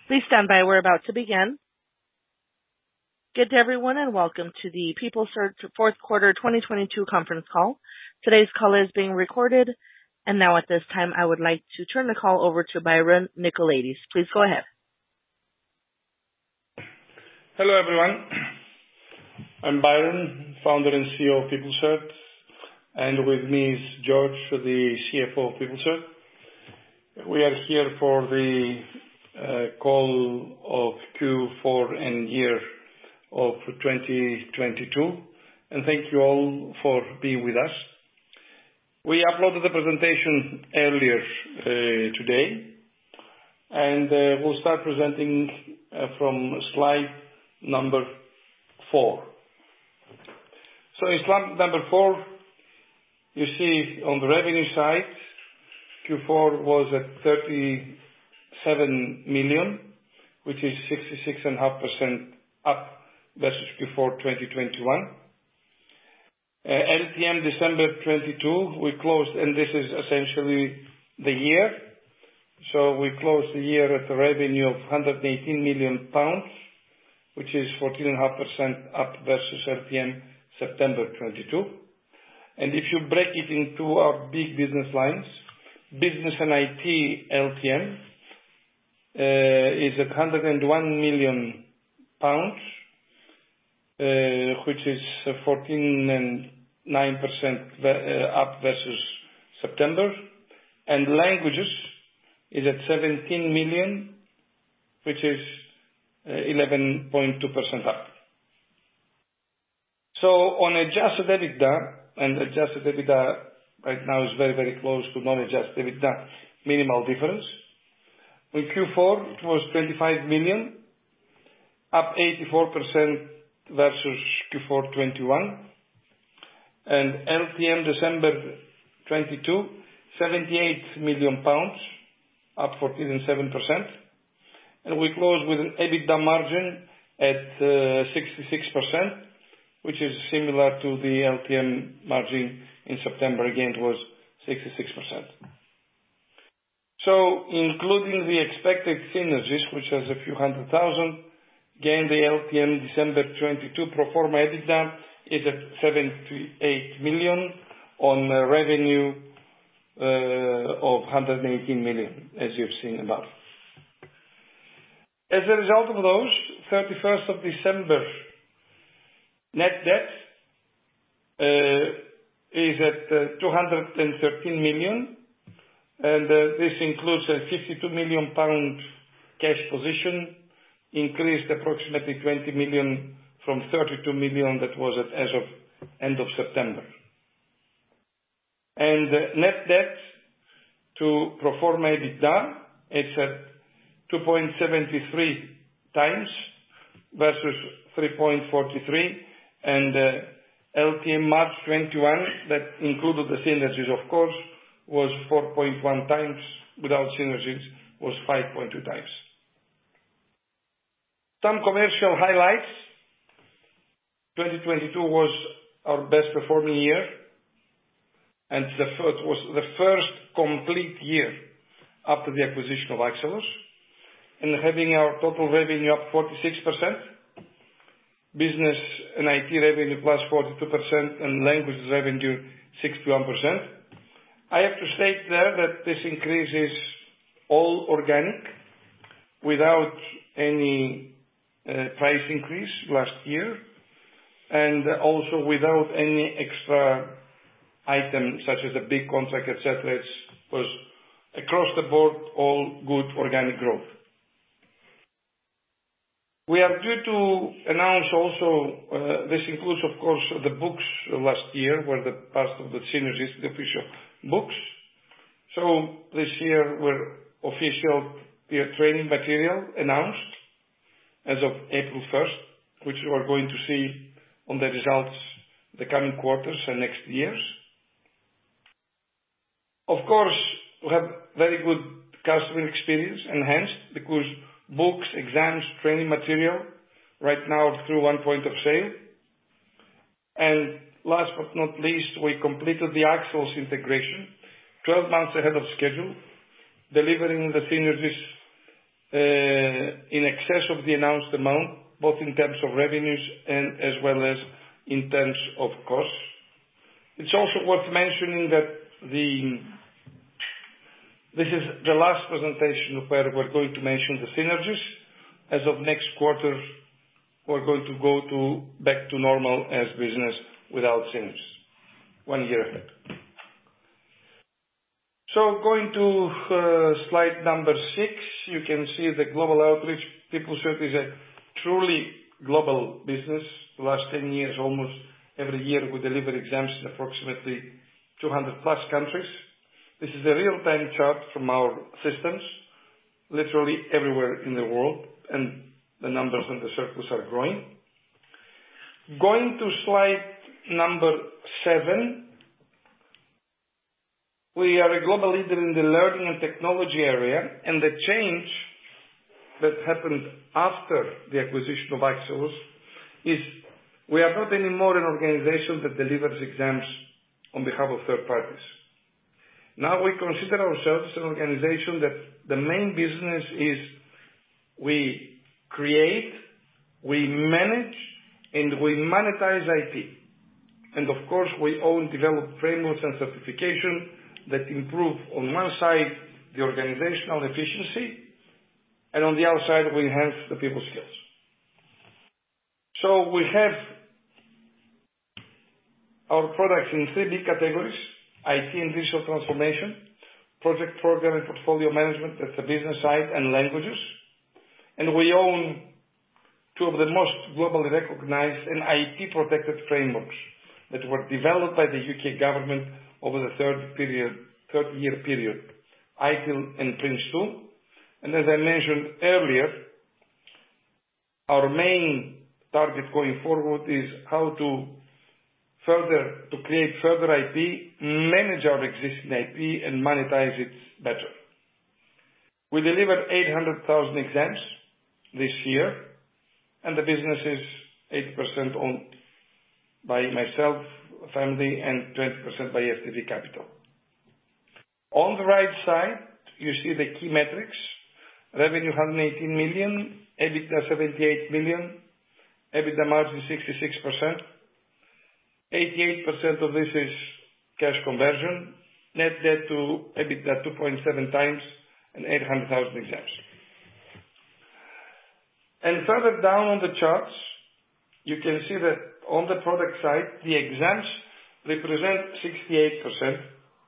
Please stand by. We're about to begin. Good day, everyone, and welcome to the PeopleSearch fourth quarter 2022 conference call. Today's call is being recorded. Now at this time, I would like to turn the call over to Byron Nicolaides. Please go ahead. Hello, everyone. I'm Byron, founder and CEO of PeopleSearch, and with me is George, the CFO of PeopleSearch. We are here for the call of Q4 and year of 2022, and thank you all for being with us. We uploaded the presentation earlier today, and we'll start presenting from slide number 4. So in slide number 4, you see on the revenue side, Q4 was at 37 million, which is 66.5% up versus Q4 2021. LTM December 22, we closed, and this is essentially the year. So we closed the year at a revenue of 118 million pounds, which is 14.5% up versus LTM September 22. And if you break it into our big business lines, business and IT LTM is at 101 million pounds, which is 14.9% up versus September. And languages is at 17 million, which is 11.2% up. So on adjusted EBITDA, and adjusted EBITDA right now is very, very close to non-adjusted EBITDA, minimal difference. In Q4, it was 25 million, up 84% versus Q4 21. And LTM December 22, 78 million pounds, up 14.7%. And we closed with an EBITDA margin at 66%, which is similar to the LTM margin in September. Again, it was 66%. So including the expected synergies, which was a few hundred thousand, again, the LTM December 22 pro forma EBITDA is at 78 million on a revenue of 118 million, as you've seen above. As a result of those, 31st of December, net debt is at 213 million, and this includes a 52 million pound cash position, increased approximately 20 million from 32 million that was as of end of September. And net debt to pro forma EBITDA, it's at 2.73 times versus 3.43, and LTM March 21, that included the synergies, of course, was 4.1 times. Without synergies, was 5.2 times. Some commercial highlights. 2022 was our best performing year, and it was the first complete year after the acquisition of Axelos, and having our total revenue up 46%, business and IT revenue plus 42%, and languages revenue 61%. I have to state there that this increase is all organic, without any price increase last year, and also without any extra items such as a big contract, etc. It was across the board all good organic growth. We are due to announce also, this includes, of course, the books last year, were the part of the synergies, the official books. So this year were official training material announced as of April 1st, which we are going to see on the results the coming quarters and next years. Of course, we have very good customer experience enhanced because books, exams, training material right now through one point of sale. And last but not least, we completed the Axelos integration 12 months ahead of schedule, delivering the synergies in excess of the announced amount, both in terms of revenues and as well as in terms of costs. It's also worth mentioning that this is the last presentation where we're going to mention the synergies. As of next quarter, we're going to go back to normal as business without synergies, 1 year ahead. So going to slide number 6, you can see the global outreach. PeopleCert is a truly global business. The last 10 years, almost every year, we deliver exams in approximately 200 plus countries. This is a real-time chart from our systems, literally everywhere in the world, and the numbers and the circles are growing. Going to slide number 7, we are a global leader in the learning and technology area, and the change that happened after the acquisition of Axios is we are not anymore an organization that delivers exams on behalf of third parties. Now we consider ourselves an organization that the main business is we create, we manage, and we monetize IP. And of course, we own developed frameworks and certification that improve, on one side, the organizational efficiency, and on the other side, we enhance the people's skills. So we have our products in 3 big categories: IT and digital transformation, project program and portfolio management, that's the business side, and languages. And we own 2 of the most globally recognized and IP-protected frameworks that were developed by the UK government over the 30-year period, ITIL and PRINCE2. And as I mentioned earlier, our main target going forward is how to create further IP, manage our existing IP, and monetize it better. We delivered 800,000 exams this year, and the business is 80% owned by myself, family, and 20% by FTV Capital. On the right side, you see the key metrics: revenue 118 million, EBITDA 78 million, EBITDA margin 66%. 88% of this is cash conversion, net debt to EBITDA 2.7 times, and 800,000 exams. And further down on the charts, you can see that on the product side, the exams represent 68%,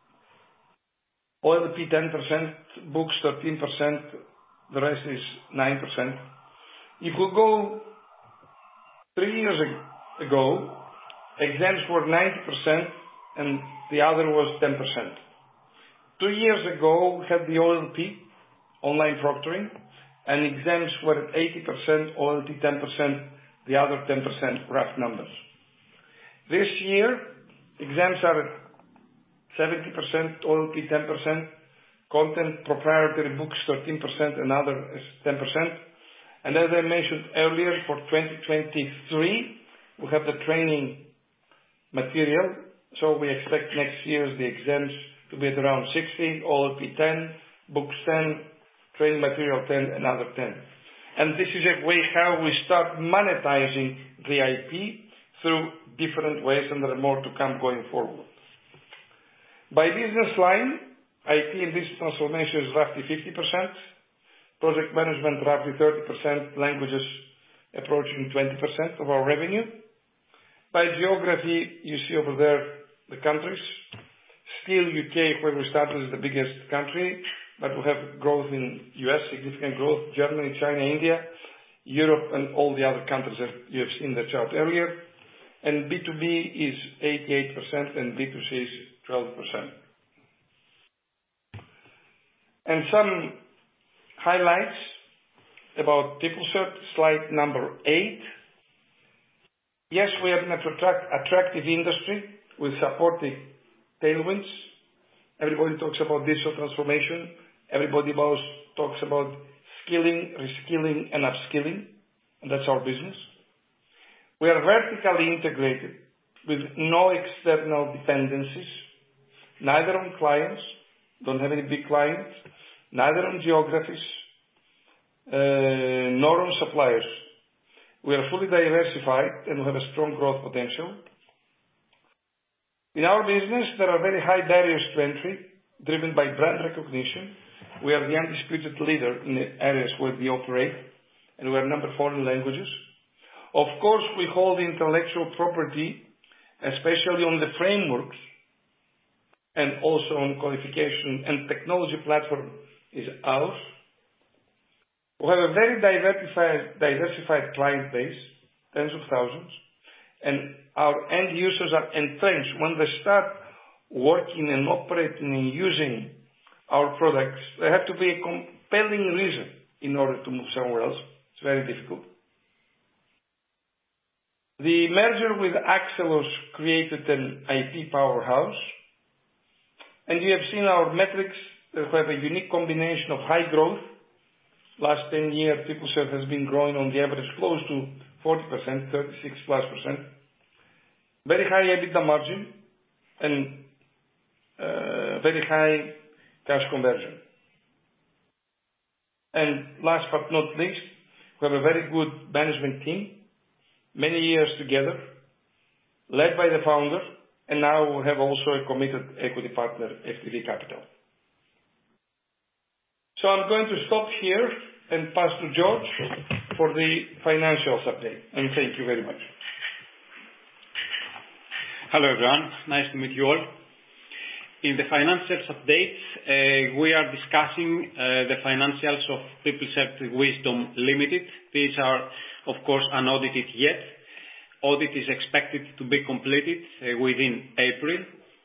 OLP 10%, books 13%, the rest is 9%. If we go 3 years ago, exams were 90% and the other was 10%. 2 years ago, we had the OLP, online proctoring, and exams were at 80%, OLP 10%, the other 10%, rough numbers. This year, exams are 70%, OLP 10%, content proprietary books 13%, and other is 10%. And as I mentioned earlier, for 2023, we have the training material, so we expect next year the exams to be at around 60, OLP 10, books 10, training material 10, and other 10. And this is a way how we start monetizing the IP through different ways, and there are more to come going forward. By business line, IT and digital transformation is roughly 50%, project management roughly 30%, languages approaching 20% of our revenue. By geography, you see over there the countries. Still UK, where we started, is the biggest country, but we have growth in US, significant growth, Germany, China, India, Europe, and all the other countries that you have seen the chart earlier. And B2B is 88% and B2C is 12%. And some highlights about PeopleCert, slide number 8. Yes, we have an attractive industry with supportive tailwinds. Everybody talks about digital transformation. Everybody talks about skilling, reskilling, and upskilling, and that's our business. We are vertically integrated with no external dependencies, neither on clients, don't have any big clients, neither on geographies, NOROM suppliers. We are fully diversified and we have a strong growth potential. In our business, there are very high barriers to entry, driven by brand recognition. We are the undisputed leader in the areas where we operate, and we are number 4 in languages. Of course, we hold intellectual property, especially on the frameworks, and also on qualification and technology platform is ours. We have a very diversified client base, tens of thousands, and our end users are entrenched. When they start working and operating and using our products, there have to be a compelling reason in order to move somewhere else. It's very difficult. The merger with Axelos created an IP powerhouse, and you have seen our metrics that have a unique combination of high growth. Last 10 years, PeopleServe has been growing on the average close to 40%, 36+%. Very high EBITDA margin and very high cash conversion. And last but not least, we have a very good management team, many years together, led by the founder, and now we have also a committed equity partner, FTV Capital. So I'm going to stop here and pass to George for the financials update. And thank you very much. Hello everyone, nice to meet you all. In the financials update, we are discussing the financials of PeopleServe Wisdom Limited. These are, of course, unaudited yet. Audit is expected to be completed within April.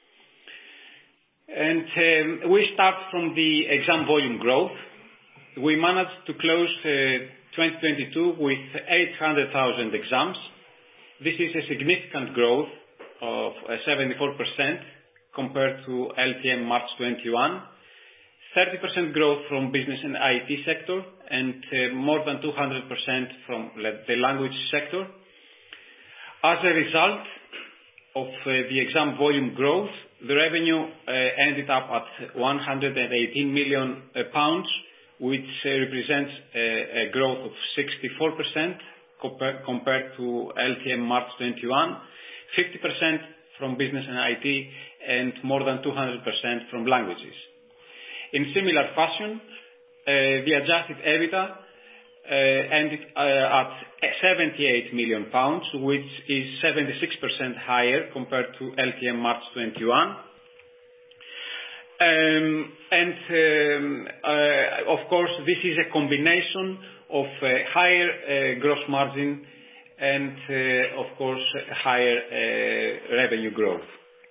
And we start from the exam volume growth. We managed to close 2022 with 800,000 exams. This is a significant growth of 74% compared to LTM March 21, 30% growth from business and IT sector, and more than 200% from the language sector. As a result of the exam volume growth, the revenue ended up at 118 million pounds, which represents a growth of 64% compared to LTM March 21, 50% from business and IT, and more than 200% from languages. In similar fashion, the adjusted EBITDA ended at 78 million pounds, which is 76% higher compared to LTM March 21. Of course, this is a combination of higher gross margin and, of course, higher revenue growth.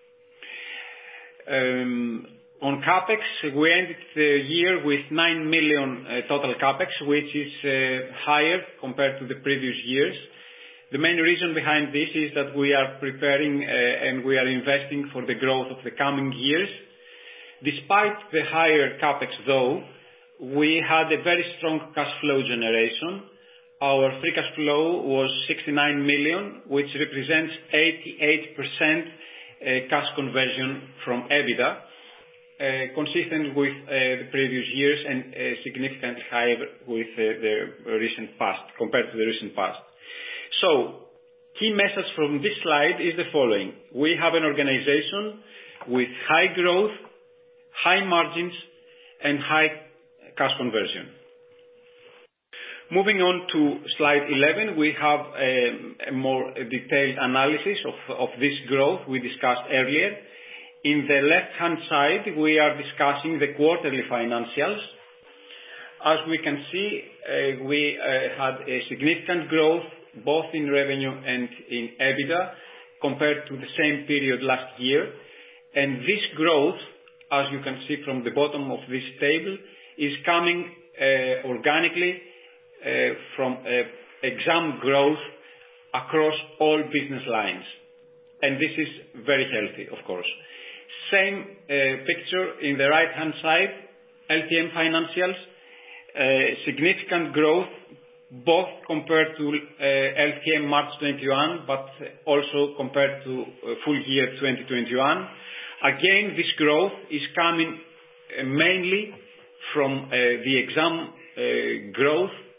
On CapEx, we ended the year with 9 million total CapEx, which is higher compared to the previous years. The main reason behind this is that we are preparing and we are investing for the growth of the coming years. Despite the higher CapEx though, we had a very strong cash flow generation. Our free cash flow was 69 million, which represents 88% cash conversion from EBITDA, consistent with the previous years and significantly higher with the recent past, compared to the recent past. So, key message from this slide is the following. We have an organization with high growth, high margins, and high cash conversion. Moving on to slide 11, we have a more detailed analysis of this growth we discussed earlier. In the left-hand side, we are discussing the quarterly financials. As we can see, we had a significant growth both in revenue and in EBITDA compared to the same period last year. And this growth, as you can see from the bottom of this table, is coming organically from exam growth across all business lines. And this is very healthy, of course. Same picture in the right-hand side, LTM financials, significant growth both compared to LTM March 21, but also compared to full year 2021. Again, this growth is coming mainly from the exam growth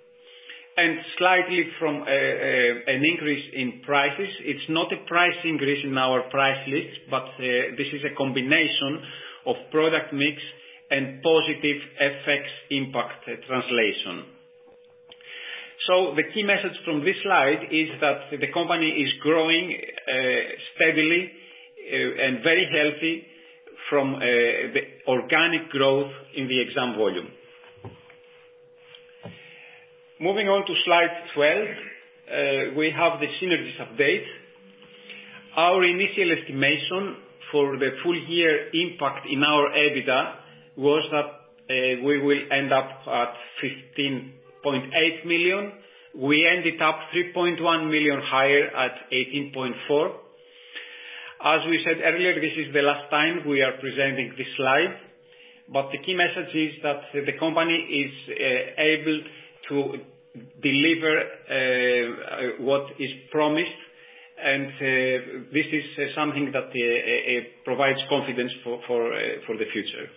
and slightly from an increase in prices. It's not a price increase in our price list, but this is a combination of product mix and positive FX impact translation. So the key message from this slide is that the company is growing steadily and very healthy from the organic growth in the exam volume. Moving on to slide 12, we have the synergies update. Our initial estimation for the full year impact in our EBITDA was that we will end up at 15.8 million. We ended up 3.1 million higher at 18.4. As we said earlier, this is the last time we are presenting this slide, but the key message is that the company is able to deliver what is promised, and this is something that provides confidence for the future.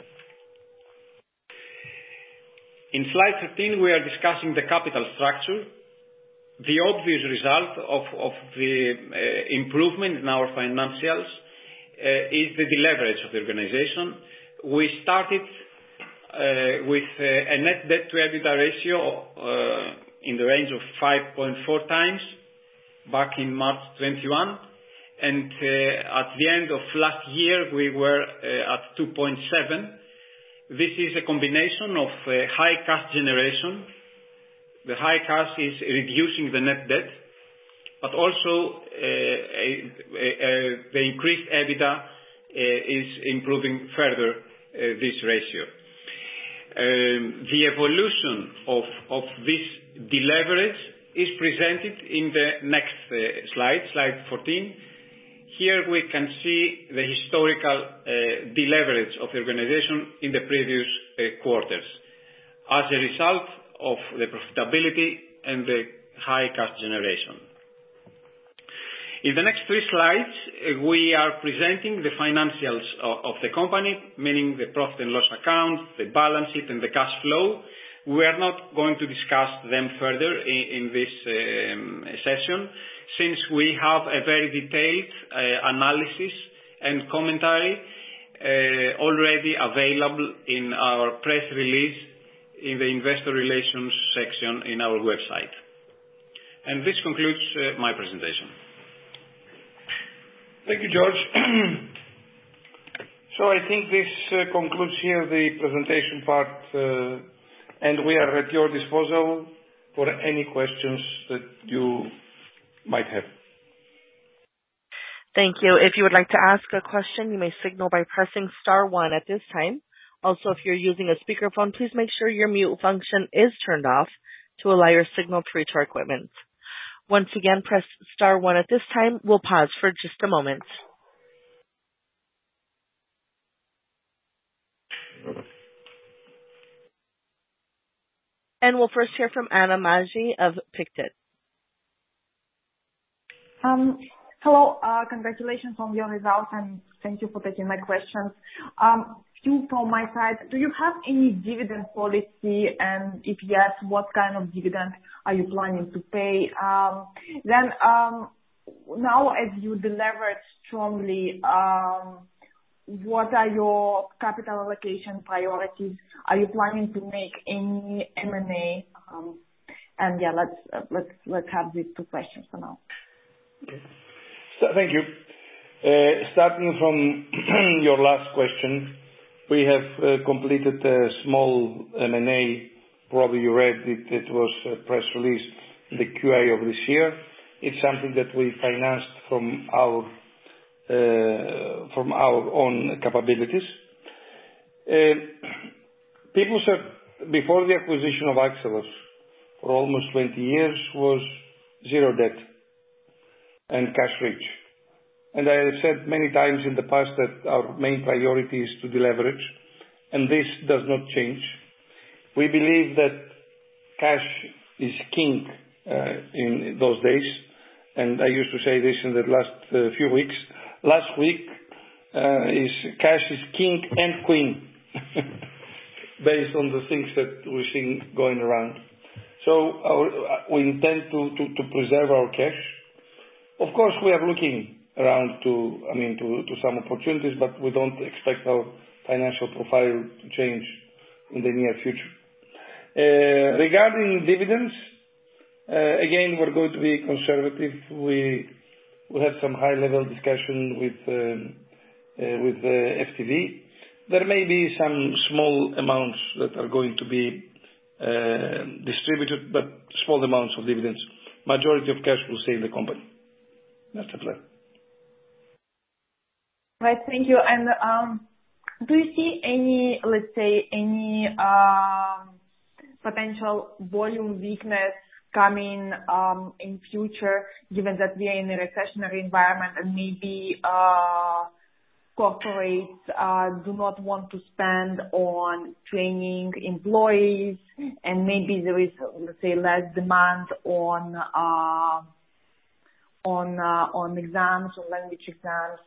In slide 13, we are discussing the capital structure. The obvious result of the improvement in our financials is the deleverage of the organization. We started with a net debt to EBITDA ratio in the range of 5.4 times back in March 21, and at the end of last year we were at 2.7. This is a combination of high cash generation. The high cash is reducing the net debt, but also the increased EBITDA is improving further this ratio. The evolution of this deleverage is presented in the next slide, slide 14. Here we can see the historical deleverage of the organization in the previous quarters as a result of the profitability and the high cash generation. In the next three slides, we are presenting the financials of the company, meaning the profit and loss account, the balance sheet, and the cash flow. We are not going to discuss them further in this session, since we have a very detailed analysis and commentary already available in our press release in the investor relations section in our website. And this concludes my presentation. Thank you, George. So I think this concludes here the presentation part, and we are at your disposal for any questions that you might have. Thank you. If you would like to ask a question, you may signal by pressing star 1 at this time. Also, if you're using a speakerphone, please make sure your mute function is turned off to allow your signal to reach our equipment. Once again, press star 1 at this time. We'll pause for just a moment. And we'll first hear from Anna Magi of Pictet. Hello, congratulations on your results and thank you for taking my questions. Few from my side. Do you have any dividend policy, and if yes, what kind of dividend are you planning to pay? Then now as you deleverage strongly, what are your capital allocation priorities? Are you planning to make any M&A? And yeah, let's have these two questions for now. Okay. So, thank you. Starting from your last question, we have completed a small M&A. Probably you read it. It was a press release in the QA of this year. It's something that we financed from our own capabilities. People said before the acquisition of Axelos for almost 20 years was zero debt and cash rich. And I have said many times in the past that our main priority is to deleverage, and this does not change. We believe that cash is king in those days, and I used to say this in the last few weeks. Last week, cash is king and queen, based on the things that we're seeing going around. We intend to preserve our cash. Of course, we are looking around to some opportunities, but we don't expect our financial profile to change in the near future. Regarding dividends, again, we're going to be conservative. We had some high-level discussion with FTV. There may be some small amounts that are going to be distributed, but small amounts of dividends. Majority of cash will stay in the company. That's the plan. Right. Thank you. And do you see any, let's say, potential volume weakness coming in future, given that we are in a recessionary environment and maybe corporates do not want to spend on training employees, and maybe there is, let's say, less demand on exams, on language exams?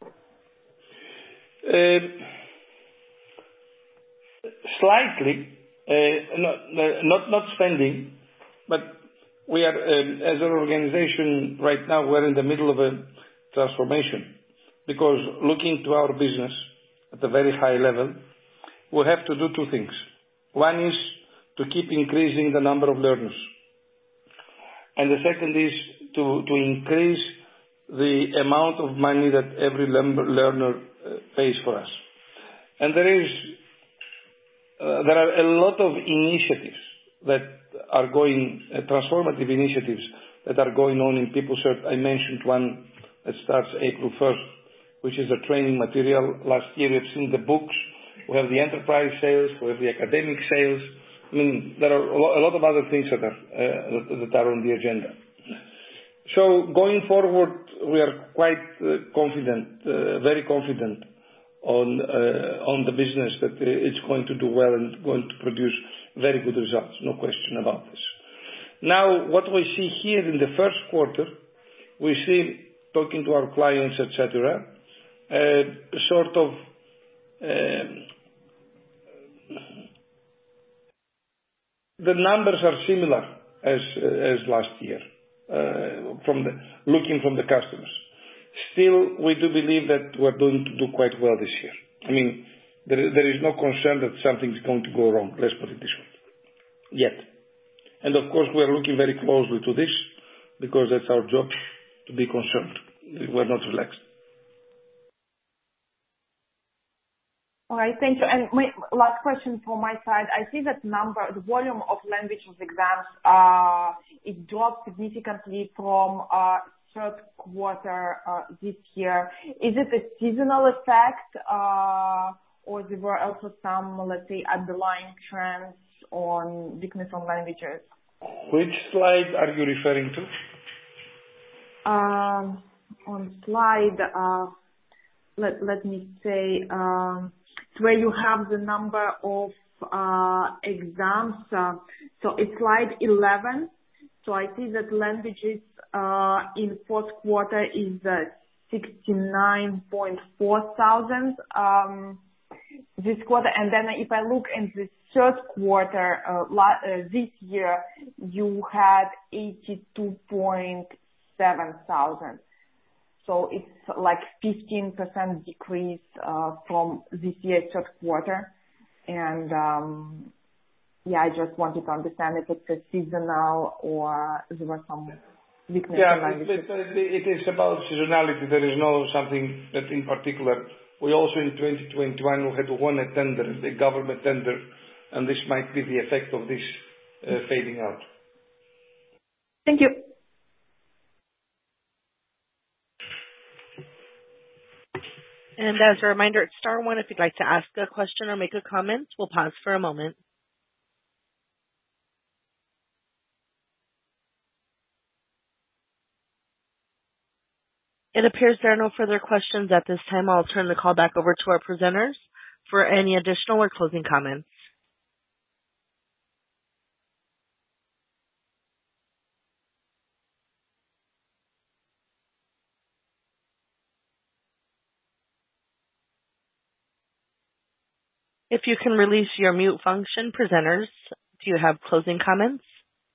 Slightly, not spending, but we are, as an organization right now, we're in the middle of a transformation, because looking to our business at a very high level, we have to do two things. One is to keep increasing the number of learners, and the second is to increase the amount of money that every learner pays for us. And there are a lot of initiatives that are going, transformative initiatives that are going on in PeopleCert. I mentioned one that starts April 1st, which is a training material. Last year we've seen the books, we have the enterprise sales, we have the academic sales. I mean, there are a lot of other things that are on the agenda. So going forward, we are quite confident, very confident on the business that it's going to do well and going to produce very good results. No question about this. Now, what we see here in the first quarter, we see, talking to our clients, etc., sort of the numbers are similar as last year, looking from the customers. Still, we do believe that we're going to do quite well this year. I mean, there is no concern that something's going to go wrong, let's put it this way, yet. And of course, we are looking very closely to this, because that's our job, to be concerned. We're not relaxed. All right, thank you. And my last question from my side, I see that the volume of languages exams, it dropped significantly from third quarter this year. Is it a seasonal effect, or there were also some, let's say, underlying trends on weakness on languages? Which slide are you referring to? On slide, let me say, where you have the number of exams. So it's slide 11. So I see that languages in fourth quarter is 69.4 thousand this quarter. And then if I look in the third quarter this year, you had 82.7 thousand. So it's like 15% decrease from this year's third quarter. And I just wanted to understand if it's a seasonal or there was some weakness in languages. It is about seasonality. There is no something that in particular. We also in 2021 we had won a tender, the government tender, and this might be the effect of this fading out. Thank you. And as a reminder, it's star one if you'd like to ask a question or make a comment. We'll pause for a moment. It appears there are no further questions at this time. I'll turn the call back over to our presenters for any additional or closing comments. If you can release your mute function, presenters, do you have closing comments?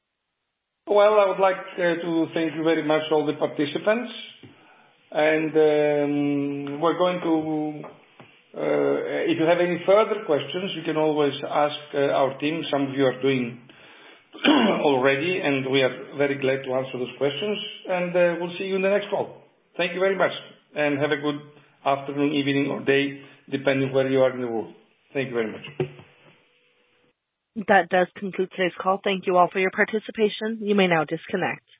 Well, I would like to thank you very much, all the participants. And we're going to, if you have any further questions, you can always ask our team. Some of you are doing already, and we are very glad to answer those questions. And we'll see you in the next call. Thank you very much, and have a good afternoon, evening, or day, depending where you are in the world. Thank you very much. That does conclude today's call. Thank you all for your participation. You may now disconnect.